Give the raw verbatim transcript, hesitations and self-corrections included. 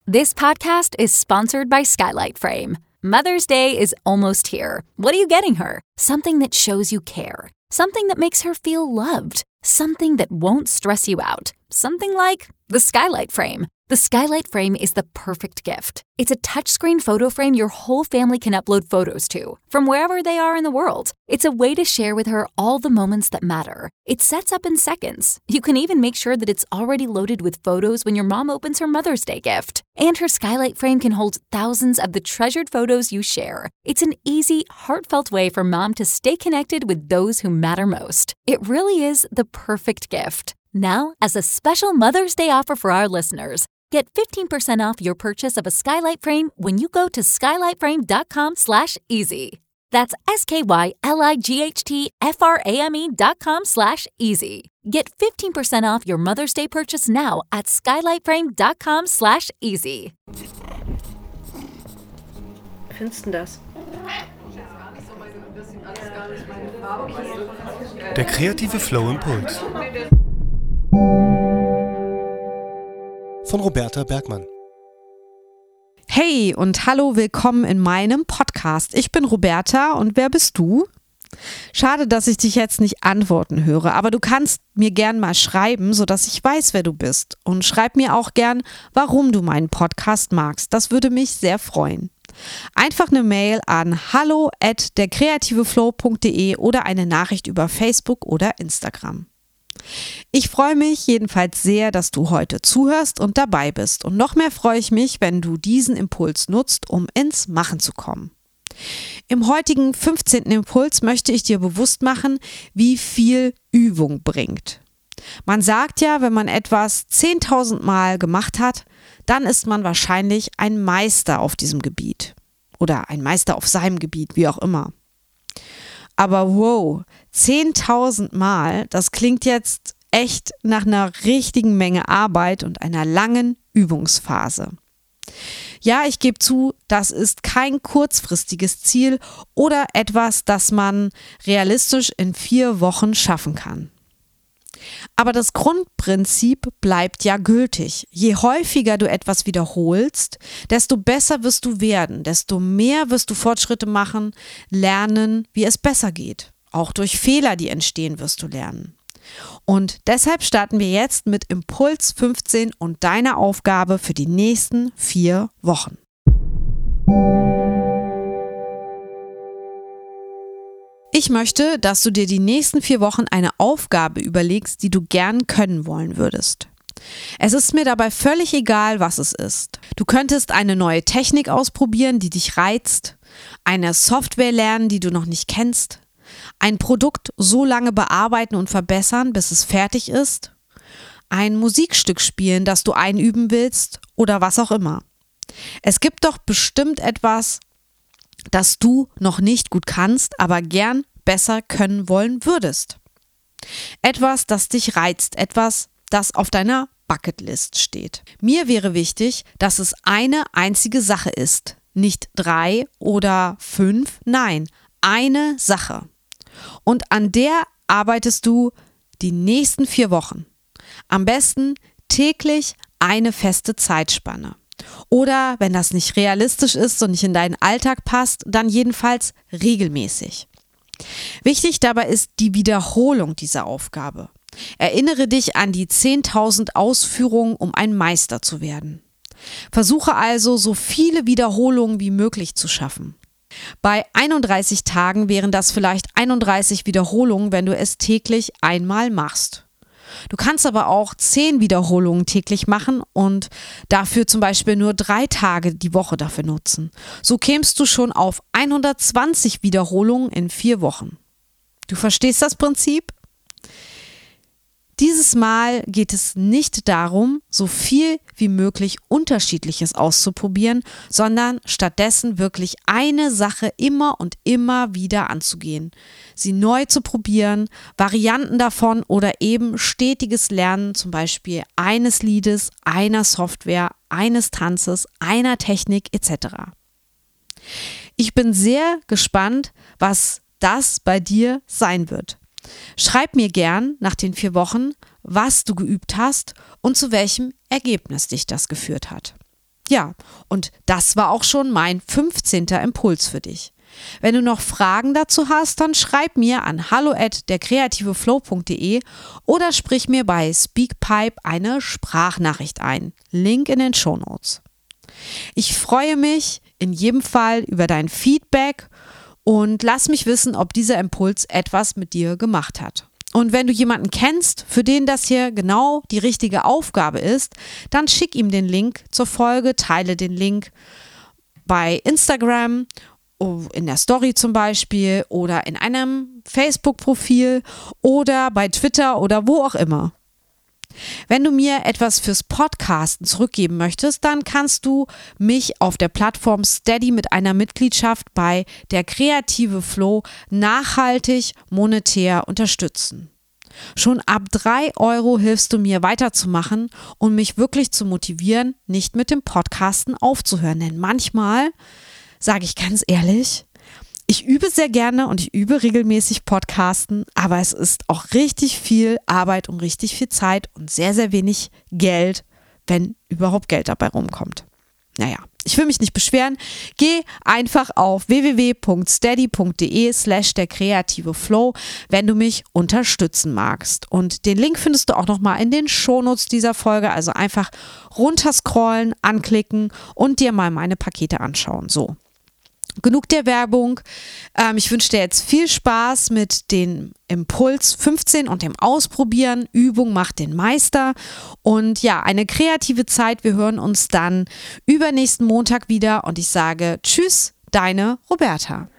This podcast is sponsored by Skylight Frame. Mother's Day is almost here. What are you getting her? Something that shows you care. Something that makes her feel loved. Something that won't stress you out. Something like the Skylight Frame. The Skylight Frame is the perfect gift. It's a touchscreen photo frame your whole family can upload photos to, from wherever they are in the world. It's a way to share with her all the moments that matter. It sets up in seconds. You can even make sure that it's already loaded with photos when your mom opens her Mother's Day gift. And her Skylight Frame can hold thousands of the treasured photos you share. It's an easy, heartfelt way for mom to stay connected with those who matter most. It really is the perfect gift. Now, as a special Mother's Day offer for our listeners, get fifteen percent off your purchase of a Skylight Frame when you go to skylightframe.com slash easy. That's S-K-Y-L-I-G-H-T-F-R-A-M-E dot com slash easy. Get fifteen percent off your Mother's Day purchase now at skylightframe.com slash easy. Wie findest du das? Der kreative Flow-Impuls von Roberta Bergmann. Hey und hallo, willkommen in meinem Podcast. Ich bin Roberta und wer bist du? Schade, dass ich dich jetzt nicht antworten höre, aber du kannst mir gern mal schreiben, sodass ich weiß, wer du bist. Und schreib mir auch gern, warum du meinen Podcast magst. Das würde mich sehr freuen. Einfach eine Mail an hallo at derkreativeflow punkt de oder eine Nachricht über Facebook oder Instagram. Ich freue mich jedenfalls sehr, dass du heute zuhörst und dabei bist. Und noch mehr freue ich mich, wenn du diesen Impuls nutzt, um ins Machen zu kommen. Im heutigen fünfzehnten Impuls möchte ich dir bewusst machen, wie viel Übung bringt. Man sagt ja, wenn man etwas zehntausend Mal gemacht hat, dann ist man wahrscheinlich ein Meister auf diesem Gebiet. Oder ein Meister auf seinem Gebiet, wie auch immer. Aber wow, zehntausend Mal, das klingt jetzt echt nach einer richtigen Menge Arbeit und einer langen Übungsphase. Ja, ich gebe zu, das ist kein kurzfristiges Ziel oder etwas, das man realistisch in vier Wochen schaffen kann. Aber das Grundprinzip bleibt ja gültig. Je häufiger du etwas wiederholst, desto besser wirst du werden, desto mehr wirst du Fortschritte machen, lernen, wie es besser geht. Auch durch Fehler, die entstehen, wirst du lernen. Und deshalb starten wir jetzt mit Impuls fünfzehn und deiner Aufgabe für die nächsten vier Wochen. Ich möchte, dass du dir die nächsten vier Wochen eine Aufgabe überlegst, die du gern können wollen würdest. Es ist mir dabei völlig egal, was es ist. Du könntest eine neue Technik ausprobieren, die dich reizt, eine Software lernen, die du noch nicht kennst, ein Produkt so lange bearbeiten und verbessern, bis es fertig ist, ein Musikstück spielen, das du einüben willst oder was auch immer. Es gibt doch bestimmt etwas, das du noch nicht gut kannst, aber gern besser können wollen würdest. Etwas, das dich reizt, etwas, das auf deiner Bucketlist steht. Mir wäre wichtig, dass es eine einzige Sache ist, nicht drei oder fünf, nein, eine Sache. Und an der arbeitest du die nächsten vier Wochen. Am besten täglich eine feste Zeitspanne. Oder wenn das nicht realistisch ist und nicht in deinen Alltag passt, dann jedenfalls regelmäßig. Wichtig dabei ist die Wiederholung dieser Aufgabe. Erinnere dich an die zehntausend Ausführungen, um ein Meister zu werden. Versuche also, so viele Wiederholungen wie möglich zu schaffen. Bei einunddreißig Tagen wären das vielleicht einunddreißig Wiederholungen, wenn du es täglich einmal machst. Du kannst aber auch zehn Wiederholungen täglich machen und dafür zum Beispiel nur drei Tage die Woche dafür nutzen. So kämst du schon auf hundertzwanzig Wiederholungen in vier Wochen. Du verstehst das Prinzip? Dieses Mal geht es nicht darum, so viel wie möglich Unterschiedliches auszuprobieren, sondern stattdessen wirklich eine Sache immer und immer wieder anzugehen. Sie neu zu probieren, Varianten davon oder eben stetiges Lernen, zum Beispiel eines Liedes, einer Software, eines Tanzes, einer Technik et cetera. Ich bin sehr gespannt, was das bei dir sein wird. Schreib mir gern nach den vier Wochen, was du geübt hast und zu welchem Ergebnis dich das geführt hat. Ja, und das war auch schon mein fünfzehnter Impuls für dich. Wenn du noch Fragen dazu hast, dann schreib mir an hallo at der kreative flow punkt de oder sprich mir bei Speakpipe eine Sprachnachricht ein. Link in den Shownotes. Ich freue mich in jedem Fall über dein Feedback und lass mich wissen, ob dieser Impuls etwas mit dir gemacht hat. Und wenn du jemanden kennst, für den das hier genau die richtige Aufgabe ist, dann schick ihm den Link zur Folge, teile den Link bei Instagram, in der Story zum Beispiel oder in einem Facebook-Profil oder bei Twitter oder wo auch immer. Wenn du mir etwas fürs Podcasten zurückgeben möchtest, dann kannst du mich auf der Plattform Steady mit einer Mitgliedschaft bei der Kreative Flow nachhaltig monetär unterstützen. Schon ab drei Euro hilfst du mir weiterzumachen und mich wirklich zu motivieren, nicht mit dem Podcasten aufzuhören. Denn manchmal, sage ich ganz ehrlich, ich übe sehr gerne und ich übe regelmäßig Podcasten, aber es ist auch richtig viel Arbeit und richtig viel Zeit und sehr, sehr wenig Geld, wenn überhaupt Geld dabei rumkommt. Naja, ich will mich nicht beschweren. Geh einfach auf w w w punkt steady punkt de slash der kreative Flow, wenn du mich unterstützen magst. Und den Link findest du auch nochmal in den Shownotes dieser Folge. Also einfach runterscrollen, anklicken und dir mal meine Pakete anschauen. So. Genug der Werbung. Ähm, ich wünsche dir jetzt viel Spaß mit dem Impuls fünfzehn und dem Ausprobieren. Übung macht den Meister. Und ja, eine kreative Zeit. Wir hören uns dann übernächsten Montag wieder und ich sage Tschüss, deine Roberta.